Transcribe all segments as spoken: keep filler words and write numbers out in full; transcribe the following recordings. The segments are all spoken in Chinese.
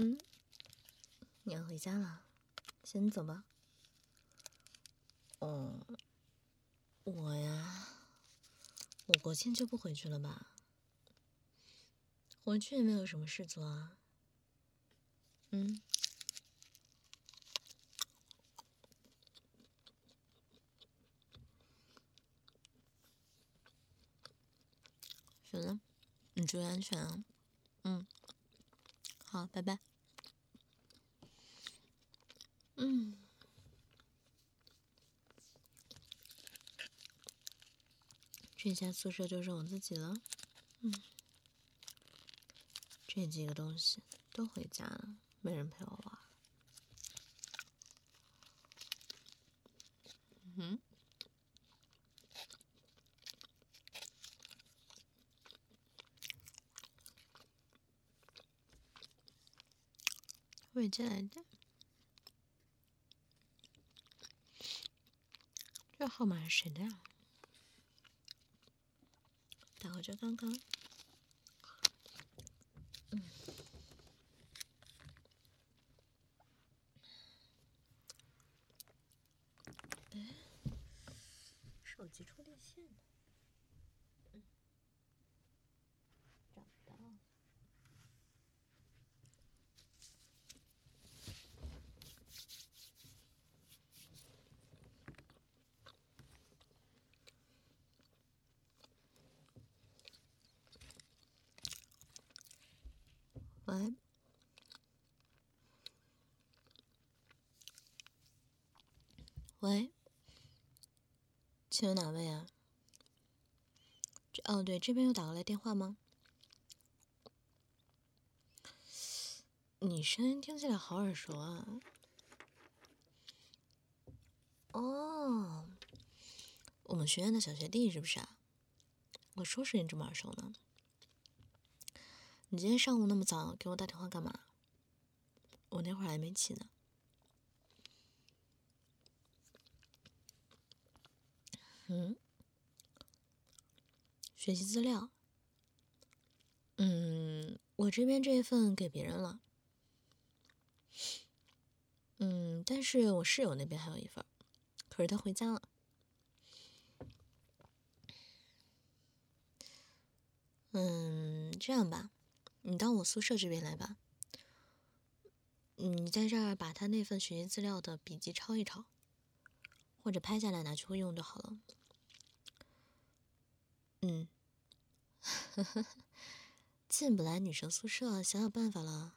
嗯，你要回家了，先走吧。哦，我呀，我国庆就不回去了吧？回去也没有什么事做啊。嗯。行了，你注意安全啊。嗯，好，拜拜。嗯，这下宿舍就剩我自己了。嗯，这几个东西都回家了，没人陪我玩。嗯。未接来电，这号码是谁的呀？打回去看看。嗯。哎，手机充电线呢？嗯，找不到。喂，喂，请问哪位啊？这哦，对，这边有打过来电话吗？你声音听起来好耳熟啊。哦，我们学院的小学弟是不是啊？我说是你这么耳熟呢。你今天上午那么早给我打电话干嘛？我那会儿还没起呢。嗯，学习资料。嗯，我这边这一份给别人了。嗯，但是我室友那边还有一份，可是他回家了。嗯，这样吧，你到我宿舍这边来吧。你在这儿把他那份学习资料的笔记抄一抄，或者拍下来拿去会用就好了。嗯，进不来女生宿舍，想想办法了。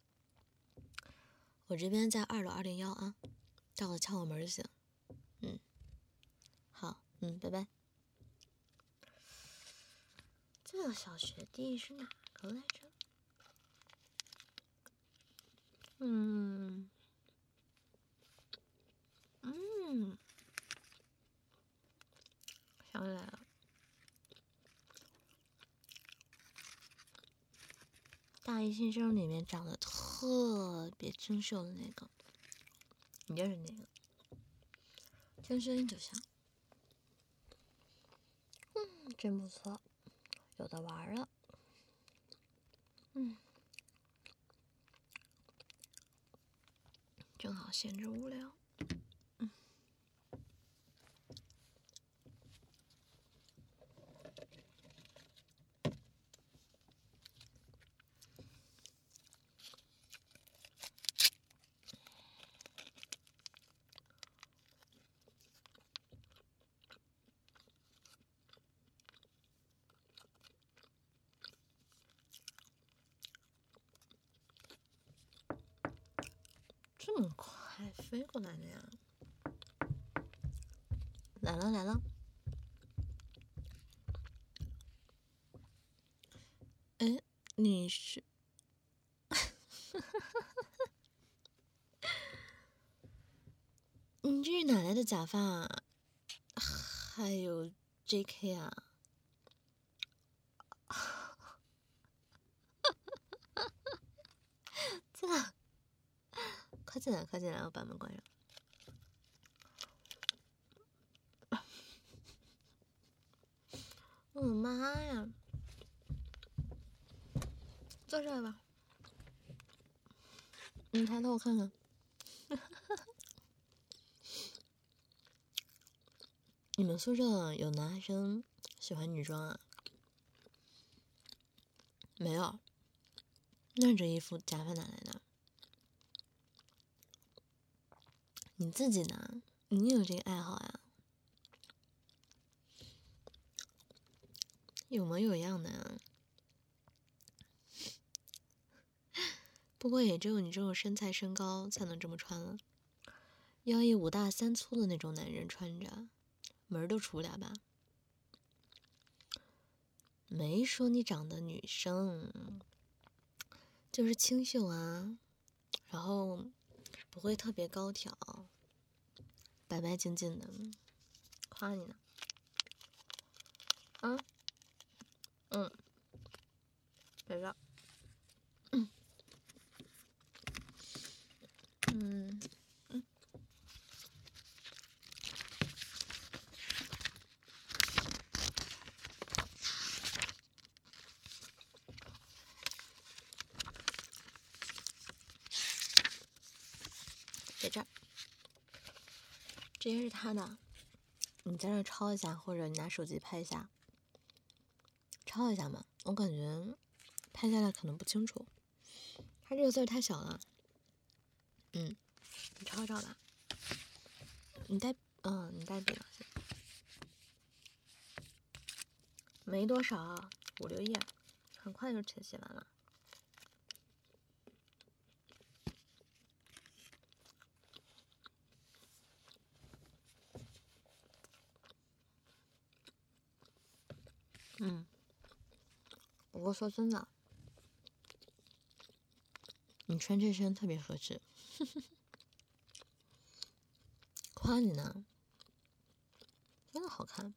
我这边在二楼二零幺啊，到了敲我门就行。嗯，好，嗯，拜拜。这个小学弟是哪个来着？嗯嗯，想起来了，大一新生里面长得特别清秀的那个，你就是那个，听声音就像。嗯，真不错，有的玩了。嗯，正好闲着无聊。嗯，这么快飞过来的呀？来了来了。哎，你是？你这是哪来的假发啊？还有 J K 啊？这，快进来快进来，我把门关上。我的妈呀！坐这儿吧。 你抬头我看看。你们宿舍有男生喜欢女装啊？没有。那这衣服假发哪来的？你自己拿，你有这个爱好呀？有模有样的呀。不过也只有你这种身材身高才能这么穿了。要一五大三粗的那种男人穿着，门儿都出不了吧？没说你长得女生，就是清秀啊，然后不会特别高挑，白白净净的，夸你呢。啊，嗯，别着。嗯嗯嗯，在这儿，这些是他的，你在这抄一下，或者你拿手机拍一下，抄一下嘛。我感觉拍下来可能不清楚，他这个字太小了。嗯，你抄抄吧。你带，嗯，你带笔了，没多少，五六页，很快就写写完了。嗯，不过说真的，你穿这身特别合适，夸你呢，真的好看。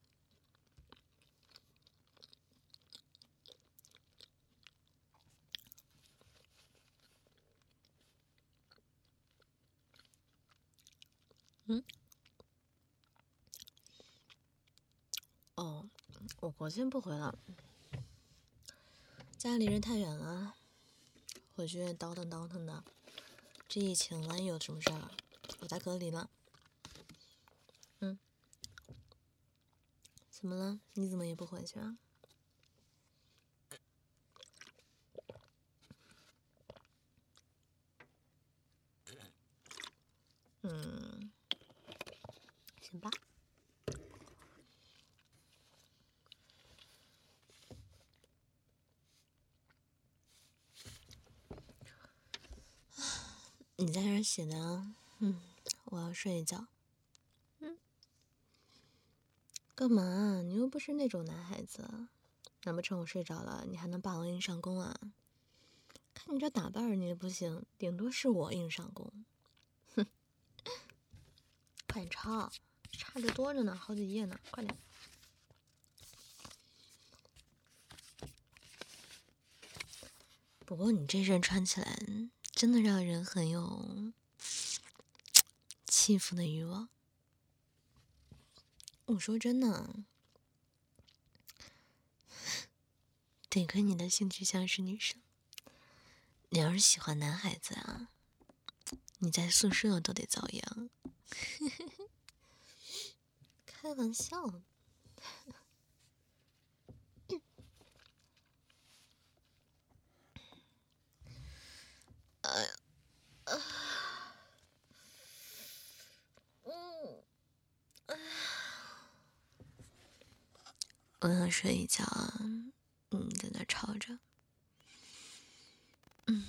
嗯，哦，我国庆不回了，家离人太远了，回去倒腾倒腾的。这疫情万一有什么事儿，我在隔离了。嗯，怎么了？你怎么也不回去啊？嗯，行吧。你在这儿写的，嗯，我要睡一觉。嗯，干嘛？你又不是那种男孩子，难不成我睡着了，你还能霸王硬上弓啊？看你这打扮儿，你也不行，顶多是我硬上弓。哼，快点抄，差着多着呢，好几页呢，快点。不过你这身穿起来，真的让人很有欺负的欲望。我说真的，得亏你的性取向是女生。你要是喜欢男孩子啊，你在宿舍都得遭殃。开玩笑。哎呀，嗯，哎呀，我想睡一觉啊。嗯，在那吵着。嗯。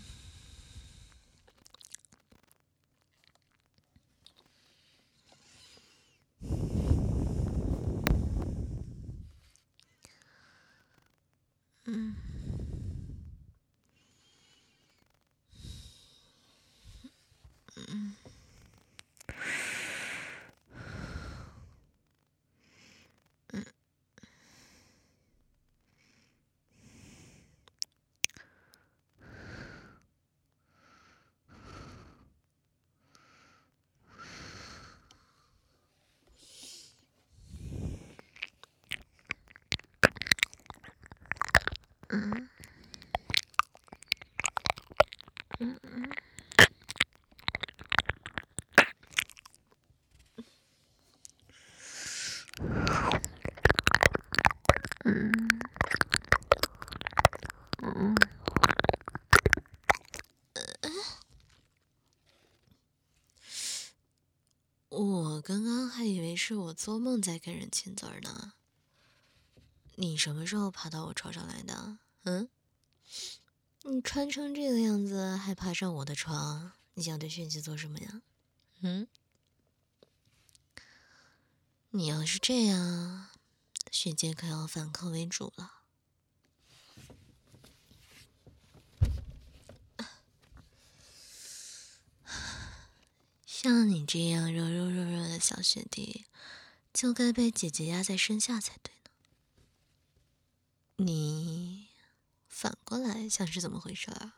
嗯。嗯。嗯。嗯。嗯。 是我做梦在跟人亲嘴呢。你什么时候爬到我床上来的？嗯？你穿成这个样子还爬上我的床，你想对萱姐做什么呀？嗯？你要是这样，萱姐可要反客为主了。像你这样柔柔弱弱的小学弟，就该被姐姐压在身下才对呢。你反过来像是怎么回事啊？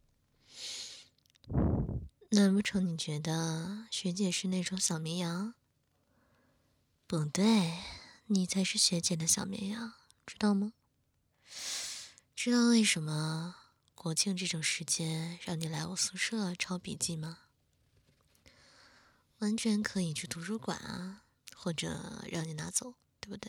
难不成你觉得学姐是那种小绵羊？不对，你才是学姐的小绵羊，知道吗？知道为什么国庆这种时间让你来我宿舍抄笔记吗？完全可以去图书馆啊，或者让你拿走，对不对？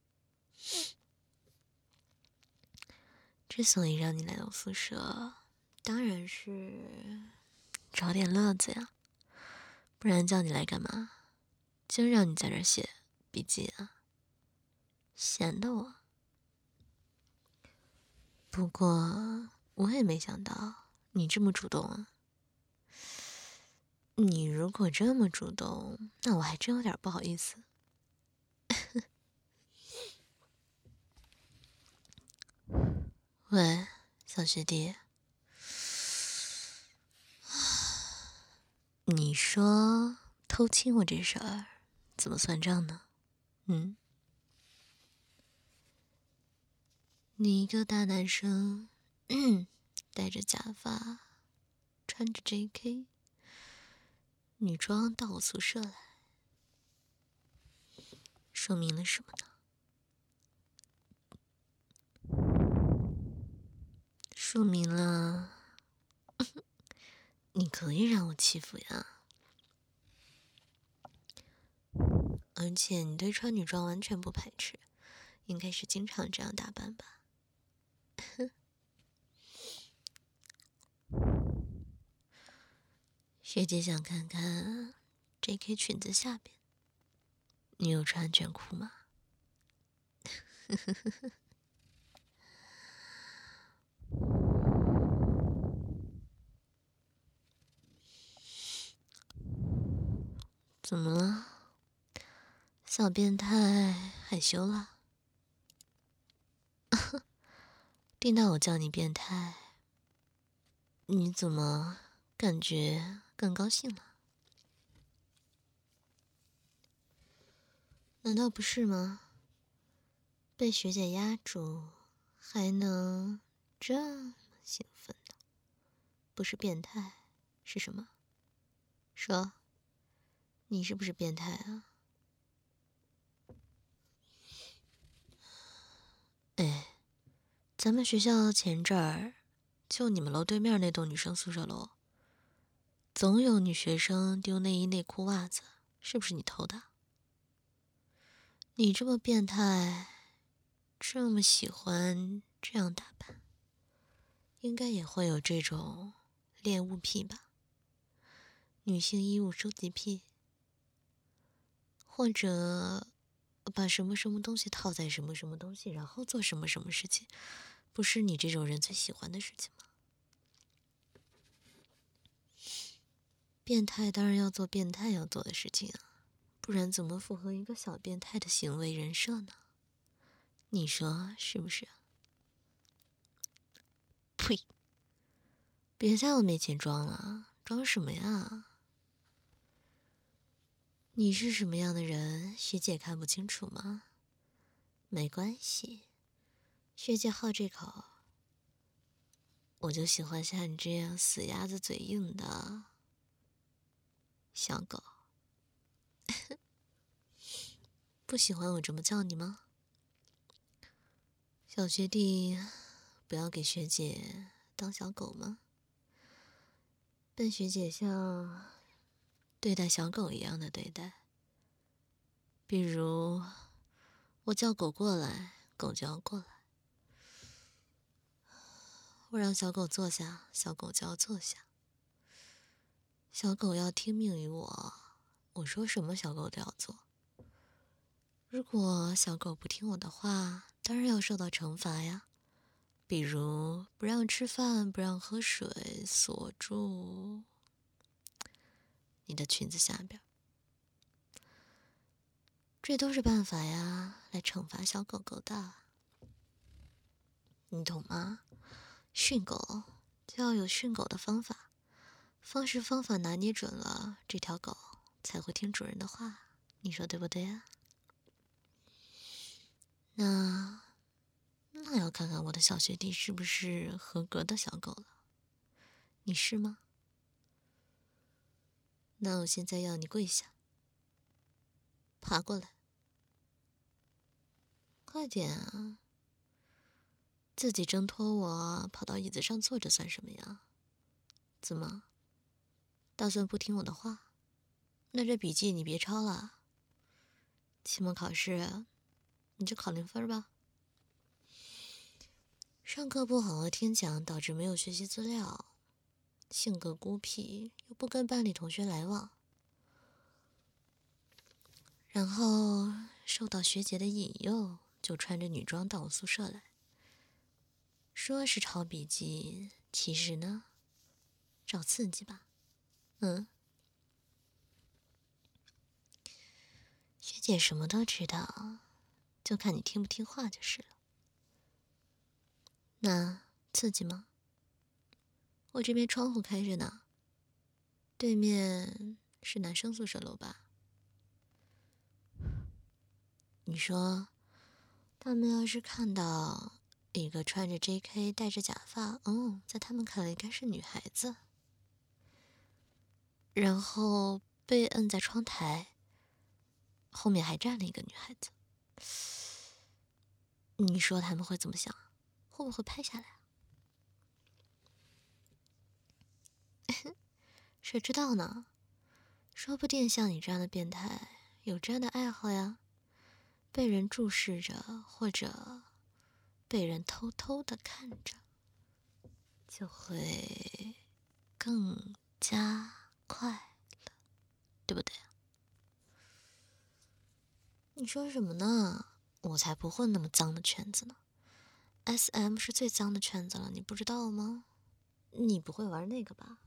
之所以让你来到宿舍，当然是找点乐子呀，不然叫你来干嘛？就让你在这儿写笔记啊，闲的我。不过我也没想到你这么主动啊。你如果这么主动，那我还真有点不好意思。喂，小学弟，你说偷亲我这事儿怎么算账呢？嗯？你一个大男生，戴着假发，穿着 J K， 女装到我宿舍来，说明了什么呢？说明了你可以让我欺负呀。而且你对穿女装完全不排斥，应该是经常这样打扮吧？学姐想看看 J K 裙子下边，你有穿卷裤吗？怎么了？小变态害羞了？听到我叫你变态，你怎么感觉更高兴了？难道不是吗？被学姐压住，还能这么兴奋呢？不是变态，是什么？说，你是不是变态啊？哎，咱们学校前阵儿，就你们楼对面那栋女生宿舍楼，总有女学生丢内衣内裤袜子，是不是你偷的？你这么变态，这么喜欢这样打扮，应该也会有这种恋物癖吧？女性衣物收集癖，或者把什么什么东西套在什么什么东西，然后做什么什么事情，不是你这种人最喜欢的事情吗？变态当然要做变态要做的事情啊，不然怎么符合一个小变态的行为人设呢？你说是不是？呸！别在我面前装了，装什么呀？你是什么样的人，学姐看不清楚吗？没关系，学姐好这口，我就喜欢像你这样死鸭子嘴硬的小狗。不喜欢我这么叫你吗？小学弟，不要给学姐当小狗吗？被学姐像对待小狗一样的对待。比如，我叫狗过来，狗就要过来；我让小狗坐下，小狗就要坐下。小狗要听命于我，我说什么小狗都要做。 如果小狗不听我的话，当然要受到惩罚呀，比如不让吃饭，不让喝水，锁住你的裙子下边。这都是办法呀，来惩罚小狗狗的，你懂吗？训狗就要有训狗的方法，方式方法拿捏准了，这条狗才会听主人的话，你说对不对啊？那那要看看我的小学弟是不是合格的小狗了，你是吗？那我现在要你跪下，爬过来，快点啊！自己挣脱我，跑到椅子上坐着算什么呀？怎么，打算不听我的话？那这笔记你别抄了，期末考试你就考零分吧。上课不好好听讲，导致没有学习资料，性格孤僻，又不跟班里同学来往，然后受到学姐的引诱，就穿着女装到我宿舍来，说是抄笔记，其实呢，找刺激吧。嗯，学姐什么都知道，就看你听不听话就是了。那刺激吗？我这边窗户开着呢，对面是男生宿舍楼吧？你说，他们要是看到一个穿着 J K 戴着假发，嗯，在他们看来应该是女孩子，然后被摁在窗台，后面还站了一个女孩子，你说他们会怎么想？会不会拍下来啊？谁知道呢？说不定像你这样的变态有这样的爱好呀，被人注视着，或者被人偷偷的看着，就会更加快乐，对不对？你说什么呢？我才不混那么脏的圈子呢。S M 是最脏的圈子了，你不知道吗？你不会玩那个吧？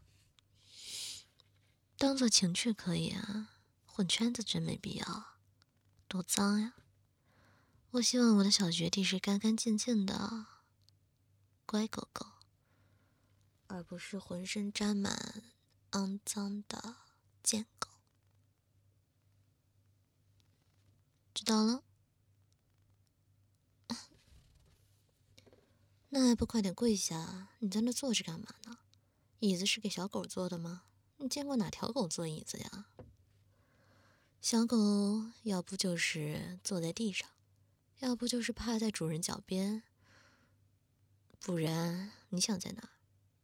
当做情趣可以啊，混圈子真没必要，多脏呀！我希望我的小学弟是干干净净的乖狗狗，而不是浑身沾满肮脏的贱狗。知道了？那还不快点跪下！你在那坐着干嘛呢？椅子是给小狗坐的吗？你见过哪条狗坐椅子呀？小狗要不就是坐在地上，要不就是趴在主人脚边，不然你想在哪？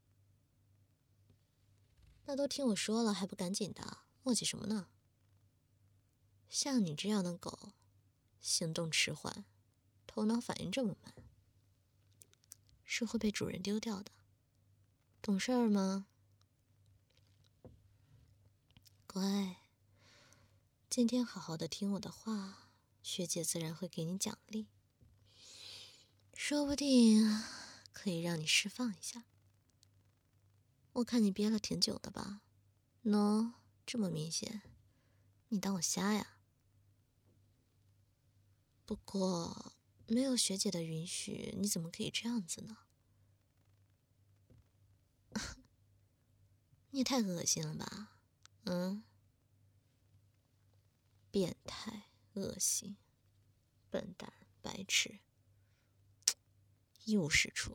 那都听我说了，还不赶紧的？磨叽什么呢？像你这样的狗，行动迟缓，头脑反应这么慢，是会被主人丢掉的。懂事儿吗？乖，今天好好的听我的话，学姐自然会给你奖励，说不定可以让你释放一下。我看你憋了挺久的吧？喏，这么明显，你当我瞎呀？不过没有学姐的允许，你怎么可以这样子呢？你也太恶心了吧？嗯，变态、恶心、笨蛋、白痴，一无是处，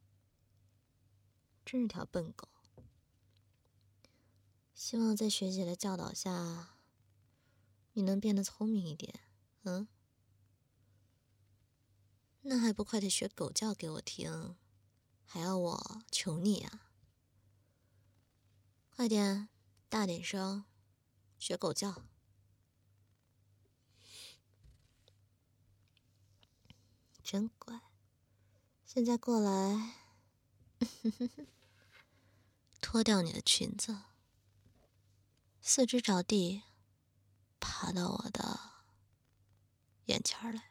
真是条笨狗。希望在学姐的教导下，你能变得聪明一点。嗯，那还不快点学狗叫给我听，还要我求你啊？快点，大点声，学狗叫。真乖，现在过来，脱掉你的裙子，四肢着地，爬到我的眼前来。